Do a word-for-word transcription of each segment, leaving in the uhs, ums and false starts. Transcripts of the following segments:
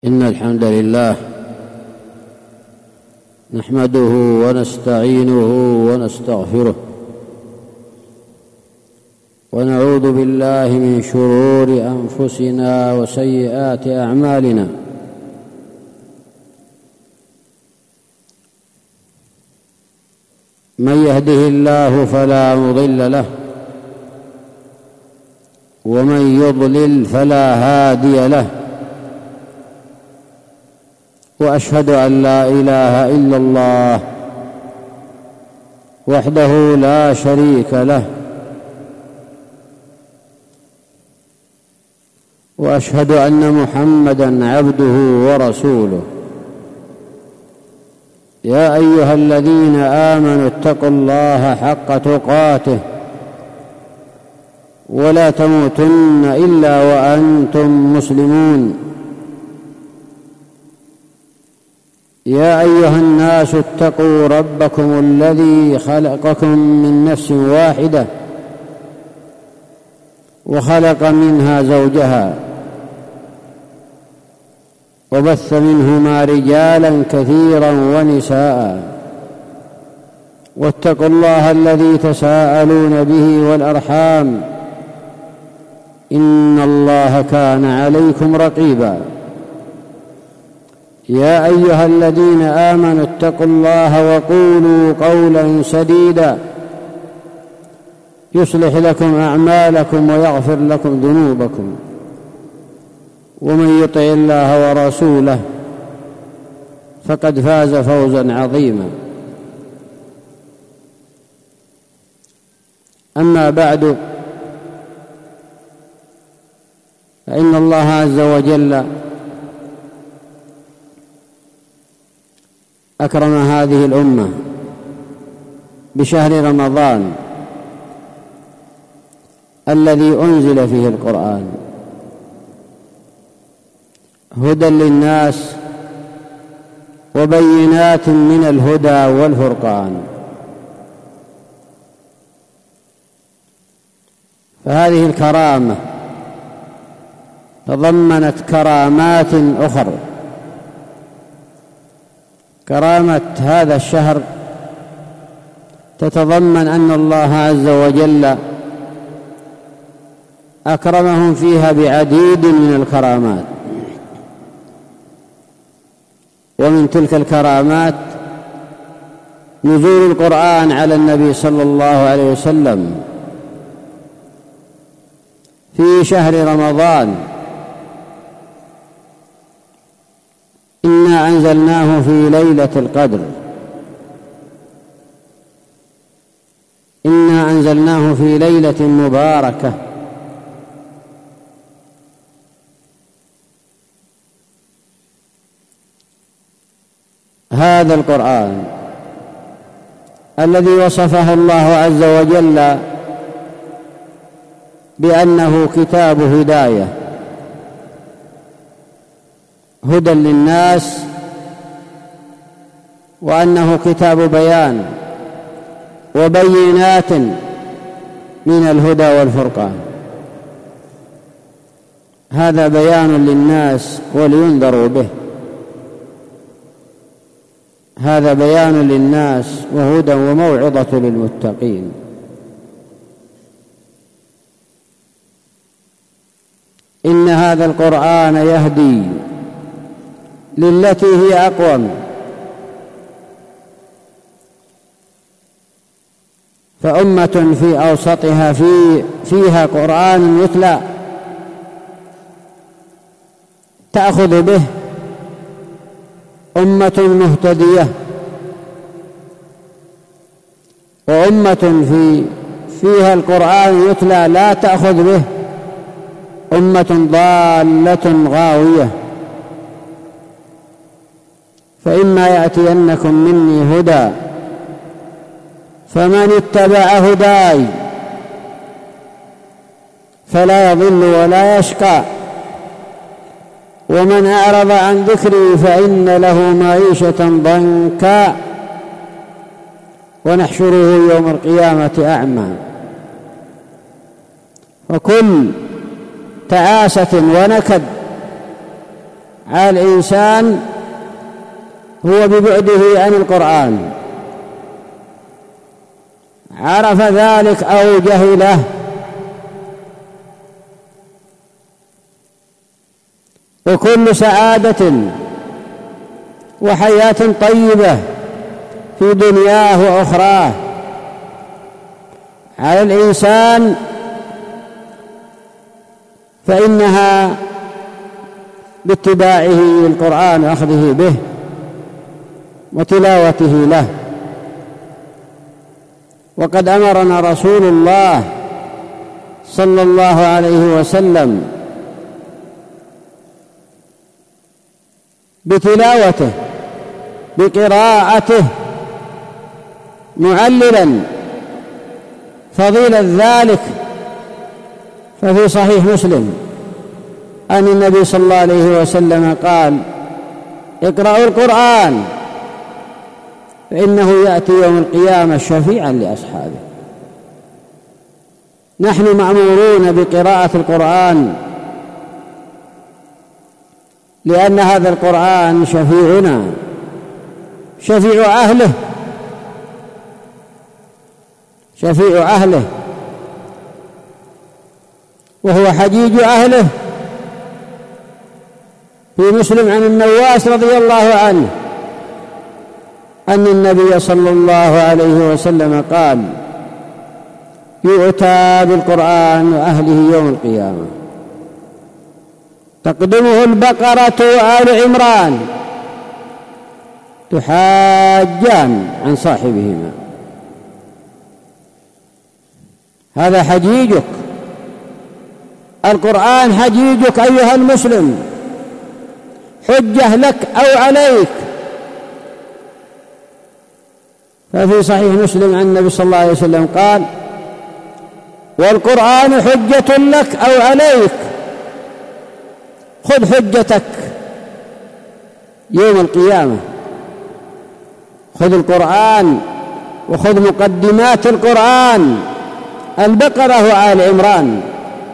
إن الحمد لله نحمده ونستعينه ونستغفره ونعوذ بالله من شرور أنفسنا وسيئات أعمالنا. من يهده الله فلا مضل له ومن يضلل فلا هادي له، وأشهد أن لا إله إلا الله وحده لا شريك له، وأشهد أن محمدًا عبده ورسوله. يا أيها الذين آمنوا اتقوا الله حق تقاته ولا تموتن إلا وأنتم مسلمون. يا أيها الناس اتقوا ربكم الذي خلقكم من نفس واحدة وخلق منها زوجها وبث منهما رجالا كثيرا ونساء، واتقوا الله الذي تساءلون به والأرحام إن الله كان عليكم رقيبا. يا أيها الذين آمنوا اتقوا الله وقولوا قولا سديدا يصلح لكم أعمالكم ويغفر لكم ذنوبكم، ومن يطع الله ورسوله فقد فاز فوزا عظيما. أما بعد، فإن الله عز وجل أكرم هذه الأمة بشهر رمضان الذي أنزل فيه القرآن هدى للناس وبينات من الهدى والفرقان. فهذه الكرامة تضمنت كرامات أخرى. كرامة هذا الشهر تتضمن أن الله عز وجل أكرمهم فيها بعديد من الكرامات، ومن تلك الكرامات نزول القرآن على النبي صلى الله عليه وسلم في شهر رمضان. إنا أنزلناه في ليلة القدر إنا أنزلناه في ليلة مباركة هذا القرآن الذي وصفه الله عز وجل بأنه كتاب هداية، هدى للناس، وأنه كتاب بيان وبينات من الهدى والفرقان. هذا بيان للناس ولينذروا به، هذا بيان للناس وهدى وموعظة للمتقين. إن هذا القرآن يهدي للتي هي أقوم، فأمة في أوسطها في فيها قرآن يتلى تأخذ به، أمة مهتدية، وأمة في فيها القرآن يتلى لا تأخذ به، أمة ضالة غاوية. فإما يأتينكم مني هدى فمن اتبع هداي فلا يضل ولا يشقى، ومن أعرض عن ذكري فإن له معيشة ضنكا ونحشره يوم القيامة أعمى. وكل تعاسة ونكد على الإنسان هو ببعده عن القرآن، عرف ذلك أو جهله، وكل سعادة وحياة طيبة في دنياه وأخراه على الإنسان فإنها باتباعه للقرآن وأخذه به وتلاوته له. وقد أمرنا رسول الله صلى الله عليه وسلم بتلاوته بقراءته، معللا فضيلة ذلك. ففي صحيح مسلم أن النبي صلى الله عليه وسلم قال: اقرأوا القرآن فإنه يأتي يوم القيامة شفيعا لأصحابه. نحن مأمورون بقراءة القرآن لأن هذا القرآن شفيعنا، شفيع أهله، شفيع أهله وهو حجيج أهله. في مسلم عن النواس رضي الله عنه أن النبي صلى الله عليه وسلم قال: يؤتى بالقرآن وأهله يوم القيامة، تقدمه البقرة وآل عمران، تحاجان عن صاحبهما. هذا حجيجك، القرآن حجيجك أيها المسلم، حجة لك أو عليك. ففي صحيح مسلم عن النبي صلى الله عليه وسلم قال: والقرآن حجة لك أو عليك، خذ حجتك يوم القيامة، خذ القرآن وخذ مقدمات القرآن، البقرة وآل عمران.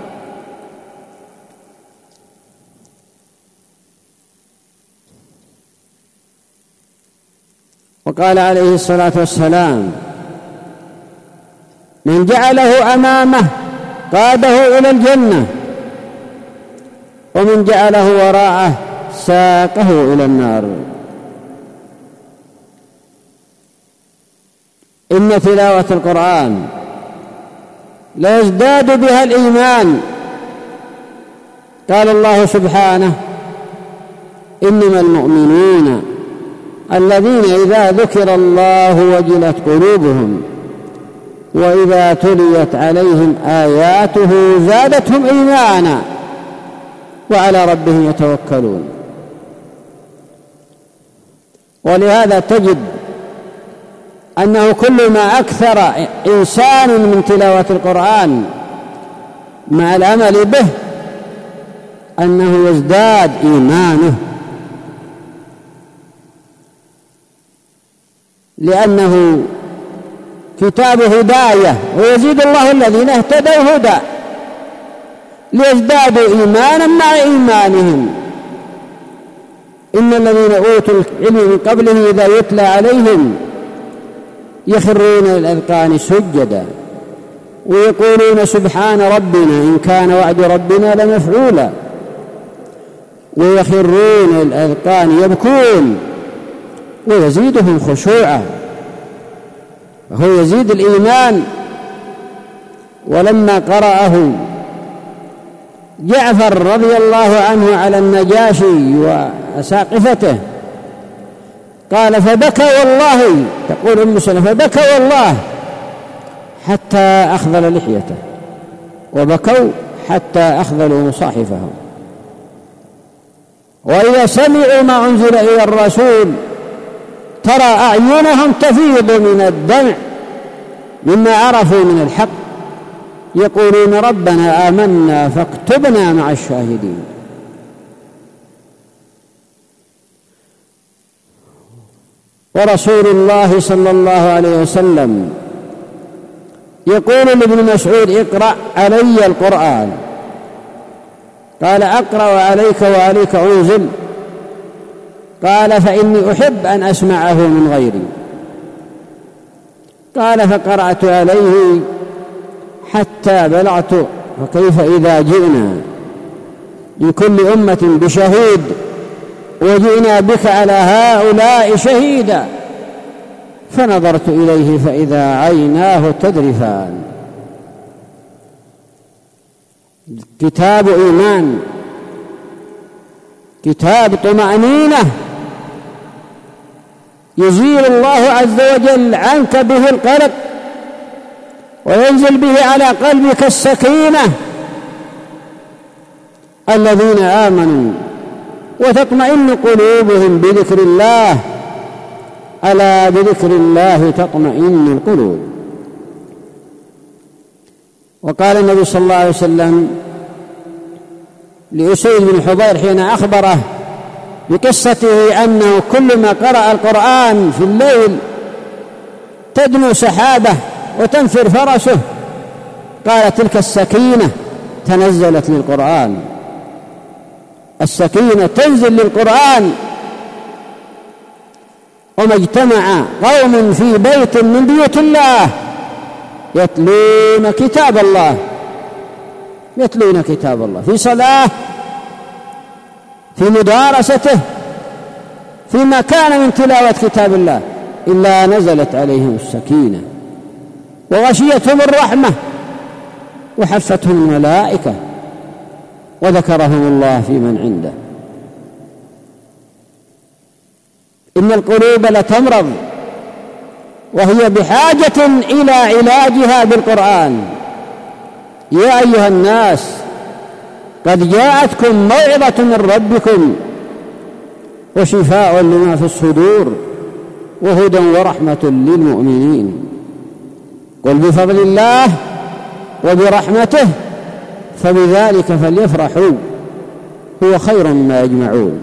وقال عليه الصلاة والسلام: من جعله أمامه قاده إلى الجنة، ومن جعله وراءه ساقه إلى النار. إن تلاوة القرآن لا يزداد بها الإيمان. قال الله سبحانه: إنما المؤمنون الذين إذا ذكر الله وجلت قلوبهم وإذا تليت عليهم آياته زادتهم إيمانا وعلى ربهم يتوكلون. ولهذا تجد أنه كل ما أكثر إنسان من تلاوة القرآن مع العمل به أنه يزداد إيمانه، لأنه كتاب هداية، ويزيد الله الذين اهتدوا هدى ليزدادوا إيمانا مع إيمانهم. إن الذين أوتوا العلم من قبله إذا يتلى عليهم يخرون للأذقان سجدا ويقولون سبحان ربنا إن كان وعد ربنا لمفعولا، ويخرون للأذقان يبكون ويزيدهم خشوعا، وهو يزيد الإيمان. ولما قرأه جعفر رضي الله عنه على النجاشي وأساقفته قال: فبكى والله، تقول أم سلمة: فبكى والله حتى أخذل لحيته، وبكوا حتى أخذلوا مصاحفهم. وإذا سمعوا ما أنزل إلى الرسول ترى أعينهم تفيض من الدمع مما عرفوا من الحق، يقولون ربنا آمنا فاكتبنا مع الشاهدين. ورسول الله صلى الله عليه وسلم يقول لابن مسعود: اقرأ علي القرآن. قال: أقرأ عليك وعليك أنزل؟ قال فإني أحب أن أسمعه من غيري. قال فقرأت عليه حتى بلغت فكيف إذا جئنا من كل أمة بشهيد وجئنا بك على هؤلاء شهيدا. فنظرت إليه فإذا عيناه تذرفان. كتاب إيمان، كتاب طمأنينة يزيل الله عز وجل عنك به القلق وينزل به على قلبك السكينة. الذين آمنوا وتطمئن قلوبهم بذكر الله، ألا بذكر الله تطمئن القلوب. وقال النبي صلى الله عليه وسلم لأسيد بن حضير حين أخبره بقصته أنه كلما قرأ القرآن في الليل تدنو سحابة وتنفر فرسه، قال تلك السكينة تنزلت للقرآن. السكينة تنزل للقرآن. وما اجتمع قوم في بيت من بيوت الله يتلون كتاب الله، يتلون كتاب الله في صلاة، في مدارسته، فيما كان من تلاوة كتاب الله، إلا نزلت عليهم السكينة وغشيتهم الرحمة وحفتهم الملائكة وذكرهم الله في من عنده. إن القلوب لتمرض وهي بحاجة إلى علاجها بالقرآن. يا أيها الناس قد جاءتكم موعظة من ربكم وشفاء لما في الصدور وهدى ورحمة للمؤمنين. قل بفضل الله وبرحمته فبذلك فليفرحوا هو خير مما يجمعون.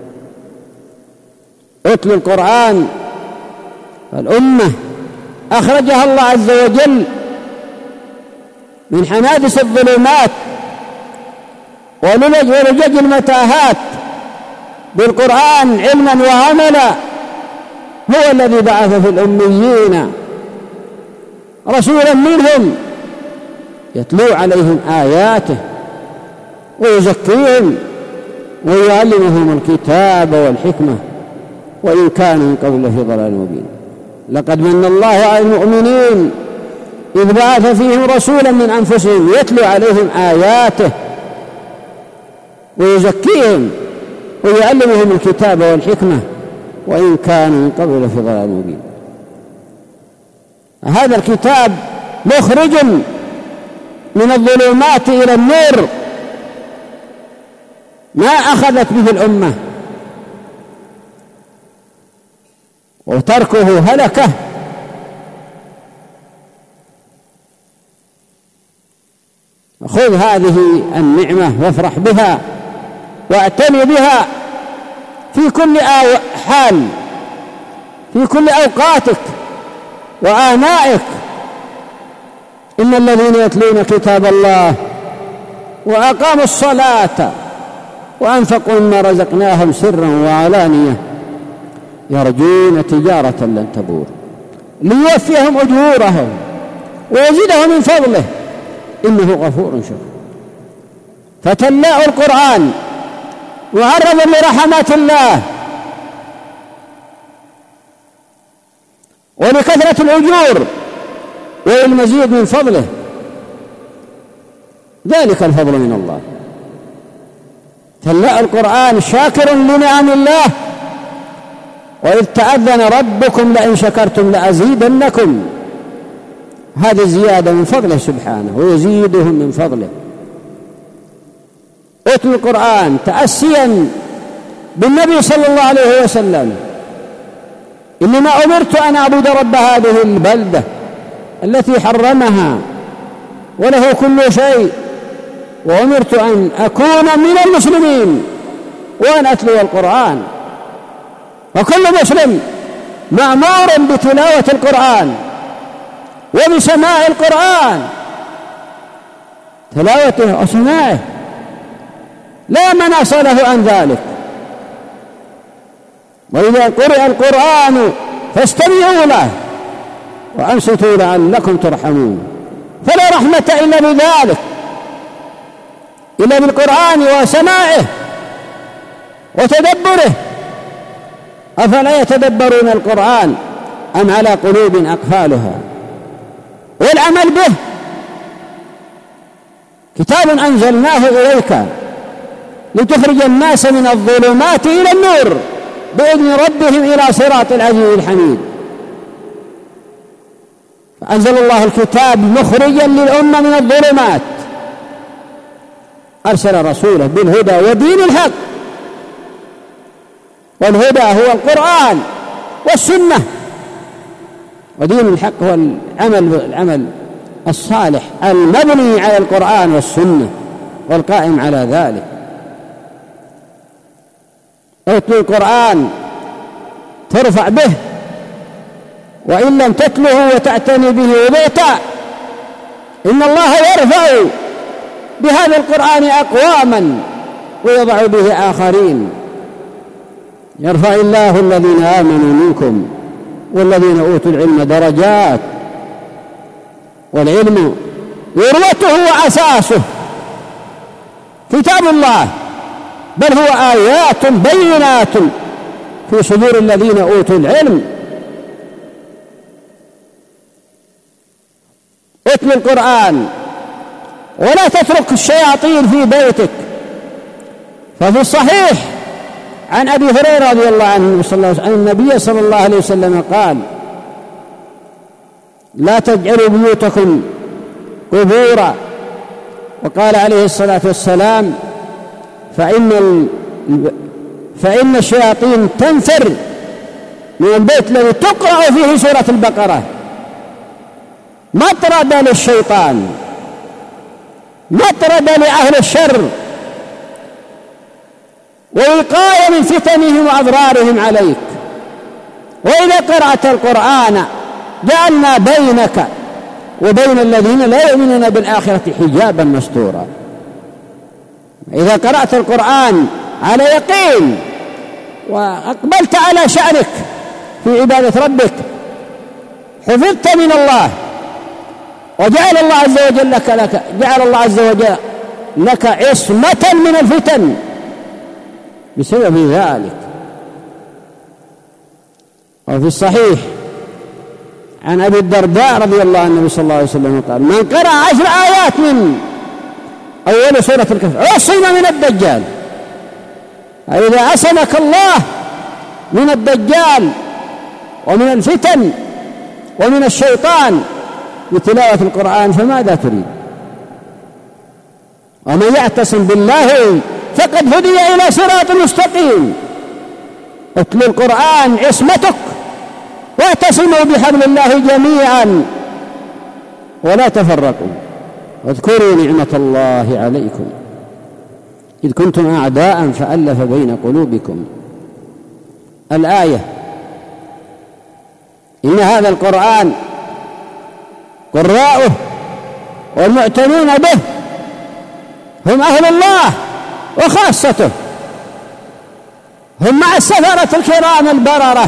اتل القرآن. الأمة أخرجها الله عز وجل من حنادس الظلمات ولجج المتاهات بالقرآن علما وعملا. هو الذي بعث في الأميين رسولا منهم يتلو عليهم آياته ويزكيهم ويعلمهم الكتاب والحكمة وإن كانوا من قبل في ضلال مبين. لقد من الله على المؤمنين إذ بعث فيهم رسولا من أنفسهم يتلو عليهم آياته ويزكيهم ويعلمهم الكتاب والحكمة وإن كانوا من قبل في ضلال مبين. هذا الكتاب مخرج من الظلمات إلى النور، ما أخذت به الأمة، وتركه هلكة. خذ هذه النعمة وافرح بها واعتني بها في كل حال، في كل أوقاتك وآنائك. إن الذين يتلون كتاب الله وأقاموا الصلاة وأنفقوا مما رزقناهم سرا وعلانية يرجون تجارة لن تبور ليوفيهم أجورهم ويزيدهم من فضله إنه غفور شكور. فتلاء القرآن معرض لرحمات الله ولكثرة الأجور والمزيد من فضله، ذلك الفضل من الله. تلاء القرآن شاكر لنعم الله، وإذ تأذن ربكم لئن شكرتم لأزيدنكم. هذه زيادة من فضله سبحانه ويزيدهم من فضله. اتل القرآن تأسيا بالنبي صلى الله عليه وسلم. إنما أمرت أن أعبد رب هذه البلدة التي حرمها وله كل شيء، وأمرت أن أكون من المسلمين وأن أتلو القرآن. وكل مسلم مأمور بتلاوة القرآن وبسماع القرآن، تلاوته وسماعه لا مناص له عن ذلك. وإذا قرئ القرآن فاستمعوا له وأنصتوا لعلكم ترحمون. فلا رحمة إلا بذلك، إلا بالقرآن وسماعه وتدبره. أفلا يتدبرون القرآن أم على قلوب أقفالها؟ والعمل به. كتاب أنزلناه إليك لتخرج الناس من الظلمات إلى النور بإذن ربهم إلى صراط العزيز الحميد. فأنزل الله الكتاب مخرجا للأمة من الظلمات، أرسل رسوله بالهدى ودين الحق، والهدى هو القرآن والسنة، ودين الحق هو العمل العمل الصالح المبني على القرآن والسنة والقائم على ذلك. اتلو القرآن ترفع به، وإن لم تتله وتعتني به وبئت. إن الله يرفع بهذا القرآن أقواما ويضع به آخرين. يرفع الله الذين آمنوا منكم والذين أوتوا العلم درجات، والعلم ذروته وأساسه كتاب الله، بل هو آيات بينات في صدور الذين أوتوا العلم. اتل القرآن ولا تترك الشياطين في بيتك. ففي الصحيح عن أبي هريرة رضي الله عنه عن النبي صلى الله عليه وسلم قال: لا تجعلوا بيوتكم قبورا. وقال عليه الصلاة والسلام: فإن ال... فإن الشياطين تنفر من البيت الذي تقرأ فيه سورة البقرة مطردا للشيطان، مطردا لأهل الشر، ووقاية من فتنهم وأضرارهم عليك. وإذا قرأت القرآن جعلنا بينك وبين الذين لا يؤمنون بالآخرة حجابا مستورا. إذا قرأت القرآن على يقين وأقبلت على شأنك في عبادة ربك حفظت من الله، وجعل الله عز وجل لك, لك جعل الله عز وجل لك عصمة من الفتن بسبب ذلك. وفي الصحيح عن أبي الدرداء رضي الله عنه النبي صلى الله عليه وسلم قال: من قرأ عشر آيات من أول سورة الكهف عصم من الدجال. فإذا عصمك الله من الدجال ومن الفتن ومن الشيطان بتلاوة القرآن فماذا تريد؟ ومن يعتصم بالله فقد هدي إلى صراط مستقيم. اتل القرآن عصمتك، واعتصموا بحبل الله جميعا ولا تفرقوا، واذكروا نعمة الله عليكم إذ كنتم أعداء فألف بين قلوبكم. الآية: إن هذا القرآن قراؤه والمعتنون به هم أهل الله وخاصته، هم مع السفرة الكرام البررة،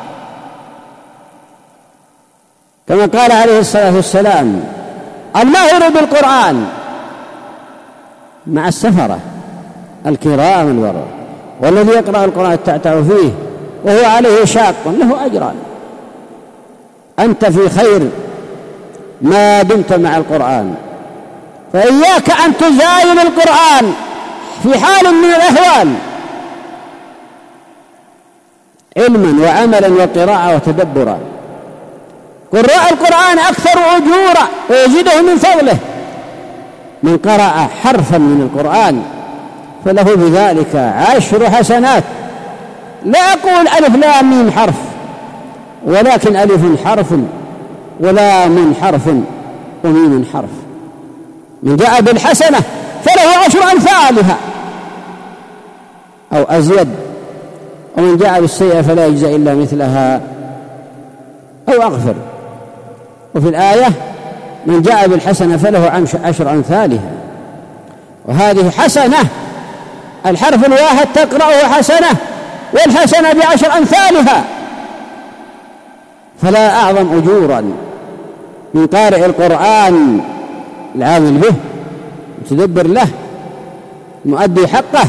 كما قال عليه الصلاة والسلام: الماهر بالقرآن مع السفرة الكرام البررة، والذي يقرأ القرآن التعتع فيه وهو عليه شاق له أجران. أنت في خير ما دمت مع القرآن، فإياك أن تزايل القرآن في حال من الأحوال علما وعملا وقراءة وتدبرا. قراء القرآن أكثر أجورا ويزيده من فضله. من قرأ حرفا من القرآن فله بذلك عشر حسنات. لا أقول ألف لام ميم حرف، ولكن ألف حرف ولام حرف وميم حرف. من جاء بالحسنة فله عشر أمثالها أو أزيد، ومن جاء بالسيئة فلا يجزى إلا مثلها أو أغفر. وفي الآية: من جاء بالحسنة فله عشر أمثالها. وهذه حسنة، الحرف الواحد تقرأه حسنة، والحسنة بعشر أمثالها. فلا أعظم أجورا من قارئ القرآن العامل به متدبر له مؤدي حقه.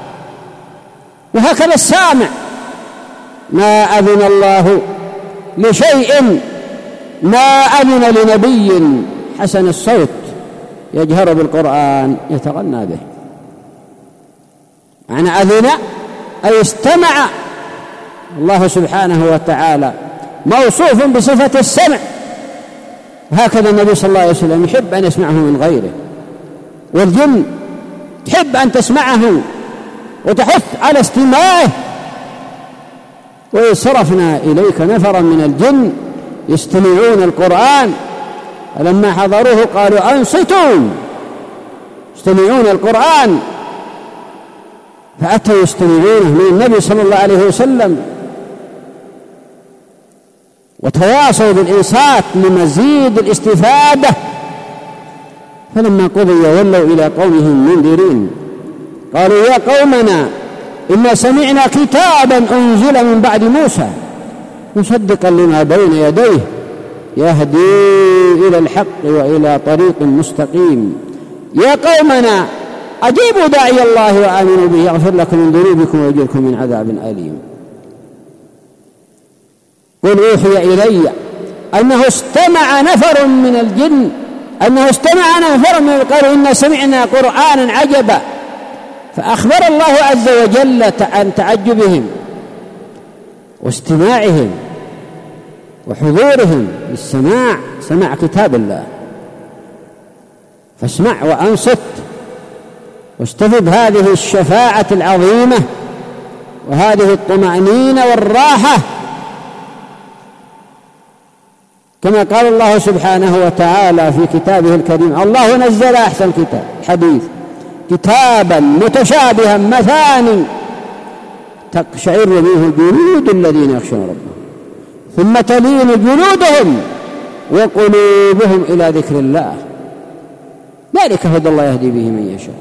وهكذا السامع، ما أذن الله لشيء ما أذن لنبي حسن الصوت يجهر بالقرآن يتغنى به. معنى أذن أي استمع. الله سبحانه وتعالى موصوف بصفة السمع، هكذا النبي صلى الله عليه وسلم يحب أن يسمعه من غيره، والجن تحب أن تسمعه وتحث على استماعه. وإذ صرفنا إليك نفرا من الجن يستمعون القرآن فلما حضروه قالوا أنصتوا، يستمعون القرآن، فأتوا يستمعونه من النبي صلى الله عليه وسلم وتواصوا بالإنصات لمزيد الاستفادة. فلما قضي ولوا إلى قومهم منذرين قالوا يا قومنا إنا سمعنا كتابا أنزل من بعد موسى مصدقا لما بين يديه يهدي إلى الحق وإلى طريق مستقيم. يا قومنا أجيبوا داعي الله وآمنوا به يغفر لكم من ذنوبكم ويجركم من عذاب أليم. قل أوحي إلي أنه استمع نفر من الجن أنه استمع نفر من القوم إن سمعنا قرآنا عجبا، فأخبر الله عز وجل عن تعجبهم واستماعهم وحضورهم للسماع، سماع كتاب الله. فاسمع وأنصت واستفد هذه الشفاعة العظيمة وهذه الطمأنينة والراحة، كما قال الله سبحانه وتعالى في كتابه الكريم الله نزل أحسن كتاب حديث كتابا متشابها مثاني تقشعر منه جلود الذين يخشون ربهم ثم تلين جلودهم وقلوبهم إلى ذكر الله ذلك هدى الله يهدي به من يشاء.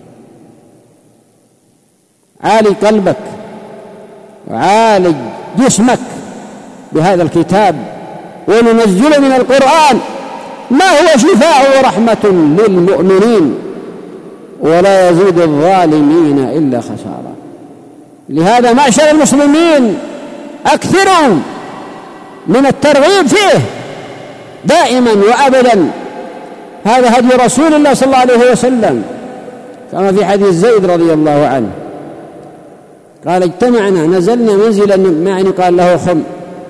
عالج قلبك وعالج جسمك بهذا الكتاب، وننزل من القرآن ما هو شفاء ورحمة للمؤمنين ولا يزيد الظالمين إلا خسارا. لهذا معشر المسلمين أكثروا من الترغيب فيه دائما وأبدا. هذا هدي رسول الله صلى الله عليه وسلم، كما في حديث زيد رضي الله عنه قال اجتمعنا نزلنا منزلا يعني قال له خم،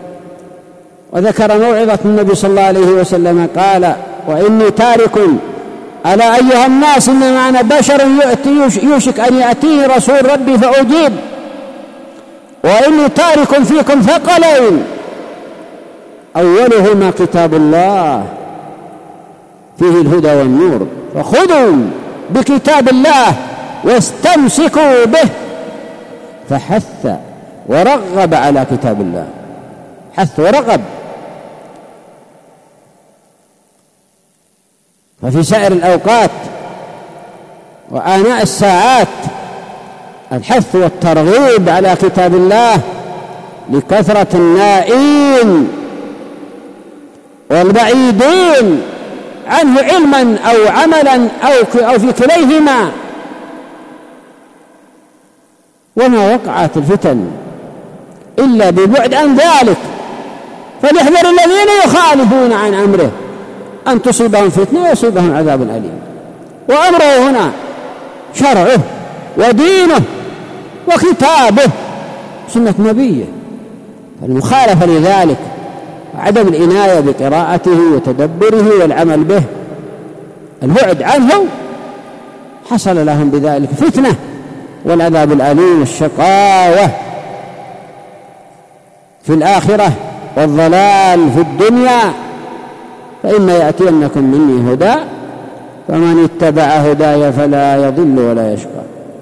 وذكر موعظة النبي صلى الله عليه وسلم قال وإني تارك ألا أيها الناس إن معنا بشر يوشك أن يأتيه رسول ربي فأجيب، وإني تارك فيكم ثقلين أولهما كتاب الله فيه الهدى والنور فخذوا بكتاب الله واستمسكوا به. فحث ورغب على كتاب الله، حث ورغب. ففي سائر الأوقات وآناء الساعات الحث والترغيب على كتاب الله لكثرة النائين والبعيدين عنه علما أو عملا أو في كليهما. وما وقعت الفتن إلا ببعد عن ذلك، فليحذر الذين يخالفون عن أمره أن تصيبهم فتنة ويصيبهم عذاب أليم. وأمره هنا شرعه ودينه وكتابه سنة نبيه، فالمخالفة لذلك وعدم العناية بقراءته وتدبره والعمل به البعد عنه حصل لهم بذلك فتنة والعذاب الأليم والشقاوة في الآخرة والضلال في الدنيا. فإما يأتينكم مني هدى فمن اتبع هداي فلا يضل ولا يشقى.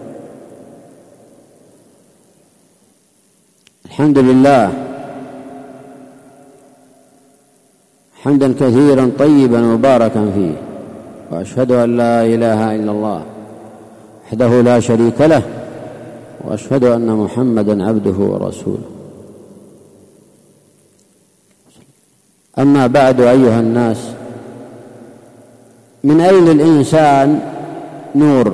الحمد لله حمدا كثيرا طيبا مباركا فيه، وأشهد أن لا إله إلا الله وحده لا شريك له، وأشهد أن محمدا عبده ورسوله. أما بعد أيها الناس، من أين الإنسان نور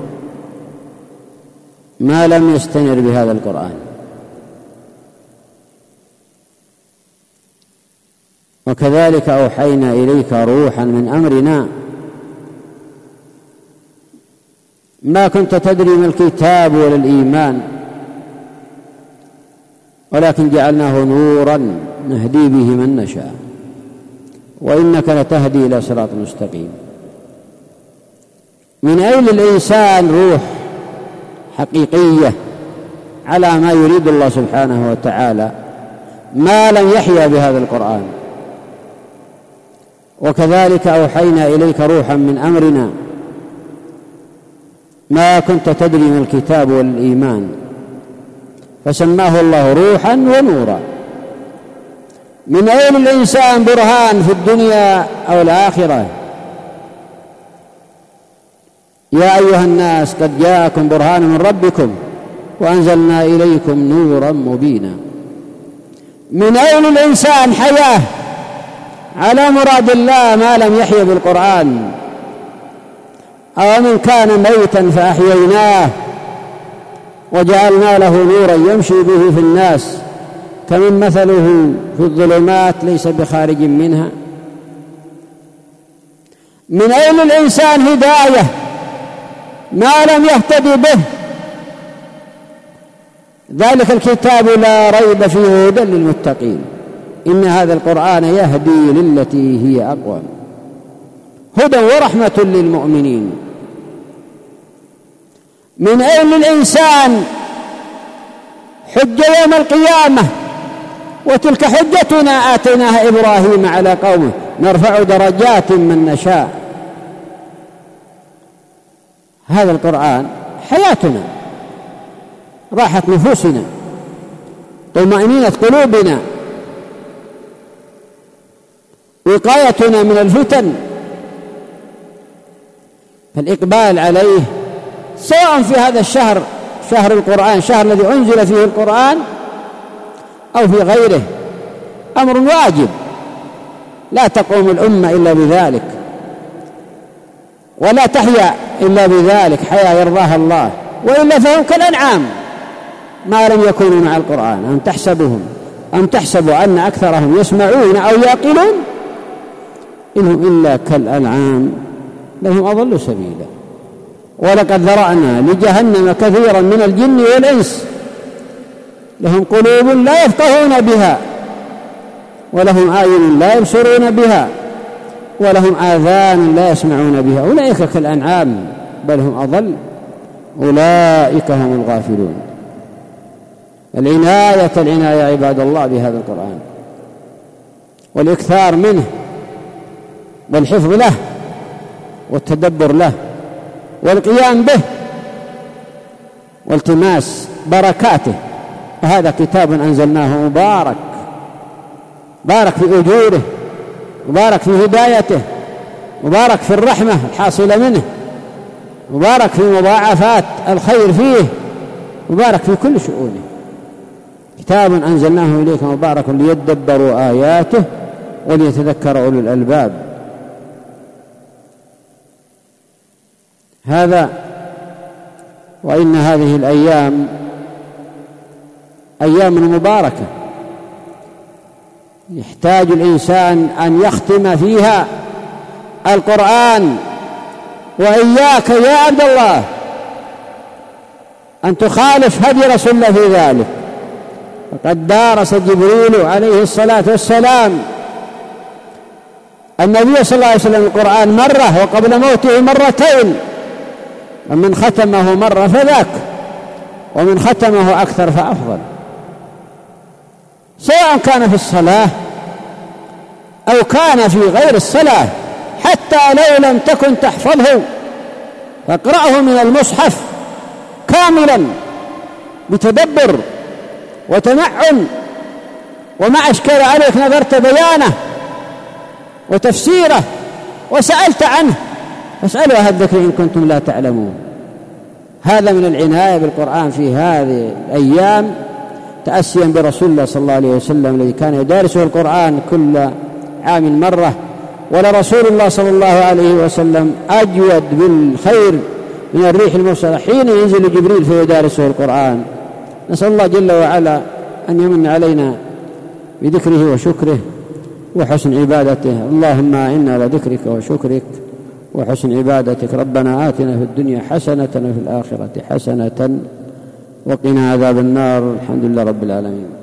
ما لم يستنر بهذا القرآن؟ وكذلك أوحينا إليك روحا من أمرنا ما كنت تدري ما الكتاب ولا الإيمان ولكن جعلناه نورا نهدي به من نشاء وإنك لتهدي إلى صراط مستقيم. من أين الإنسان روح حقيقية على ما يريد الله سبحانه وتعالى ما لم يحيا بهذا القرآن؟ وكذلك أوحينا إليك روحا من أمرنا ما كنت تدري ما الكتاب والإيمان، فسماه الله روحا ونورا. من أين الإنسان برهان في الدنيا أو الآخرة؟ يا أيها الناس قد جاءكم برهان من ربكم وأنزلنا إليكم نورا مبينا. من أين الإنسان حياة على مراد الله ما لم يحيا بالقرآن؟ أو من كان ميتا فأحييناه وجعلنا له نورا يمشي به في الناس كمن مثله في الظلمات ليس بخارج منها. من أين الإنسان هداية ما لم يهتدي به؟ ذلك الكتاب لا ريب فيه هدى للمتقين، إن هذا القرآن يهدي للتي هي أقوم، هدى ورحمة للمؤمنين. من أين الإنسان حجة يوم القيامة؟ وتلك حجتنا آتيناها إبراهيم على قومه نرفع درجات من نشاء. هذا القرآن حياتنا، راحة نفوسنا، طمأنينة قلوبنا، وقايتنا من الفتن. فالإقبال عليه سواء في هذا الشهر شهر القرآن، شهر الذي أنزل فيه القرآن، أو في غيره، أمر واجب لا تقوم الأمة إلا بذلك ولا تحيا إلا بذلك حياة يرضاها الله، وإلا فهم كالأنعام ما لم يكونوا مع القرآن. أم تحسبهم أم تحسبوا أن أكثرهم يسمعون أو يعقلون إنهم إلا كالأنعام بل هم أضل سبيلا. ولقد ذرأنا لجهنم كثيرا من الجن والإنس لهم قلوب لا يفقهون بها ولهم أعين لا يبصرون بها ولهم آذان لا يسمعون بها أولئك كالأنعام بل هم أضل أولئك هم الغافلون. العناية العناية عباد الله بهذا القرآن والإكثار منه والحفظ له والتدبر له والقيام به والتماس بركاته. هذا كتاب أنزلناه مبارك، بارك في أجوره، مبارك في هدايته، مبارك في الرحمة الحاصلة منه، مبارك في مضاعفات الخير فيه، مبارك في كل شؤونه. كتاب أنزلناه إليك مبارك ليدبروا آياته وليتذكر أولو الألباب. هذا وإن هذه الأيام أيام مباركة يحتاج الإنسان أن يختم فيها القرآن. وإياك يا عبد الله أن تخالف هدي رسول الله في ذلك، فقد دارس جبريل عليه الصلاة والسلام النبي صلى الله عليه وسلم القرآن مرة وقبل موته مرتين، ومن ختمه مرة فذاك، ومن ختمه أكثر فأفضل، سواء كان في الصلاة أو كان في غير الصلاة. حتى لو لم تكن تحفظه فاقرأه من المصحف كاملا بتدبر وتمعن، وما أشكل عليك نظرت بيانه وتفسيره وسألت عنه، فاسألوا أهل الذكر إن كنتم لا تعلمون. هذا من العناية بالقرآن في هذه الأيام تأسيا برسول الله صلى الله عليه وسلم الذي كان يدارسه القرآن كل عام مرة. ولرسول الله صلى الله عليه وسلم أجود بالخير من الريح المرسلة حين ينزل جبريل فيدارسه القرآن. نسأل الله جل وعلا أن يمن علينا بذكره وشكره وحسن عبادته. اللهم إنا على ذكرك وشكرك وحسن عبادتك. ربنا آتنا في الدنيا حسنة وفي الآخرة حسنة وقنا عذاب النار. الحمد لله رب العالمين.